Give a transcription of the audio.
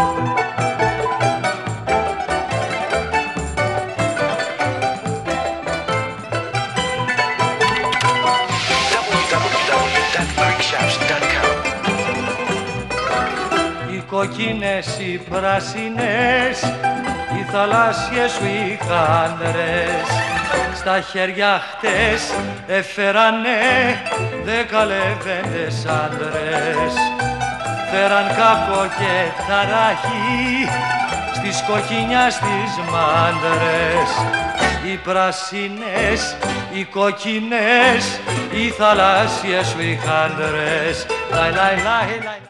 Οι κόκκινες, οι πράσινες, οι θαλάσσιες σου οι χάντρες, στα χέρια χτες έφερανε 10 λεβέντες άντρες. Φέραν κάκο και ταράχη στις κοκκινιάς τις μάντρες. Οι πράσινες, οι κόκκινες, οι θαλάσσιες σου οι χάντρες. Λαϊ, λαϊ, λαϊ, λαϊ.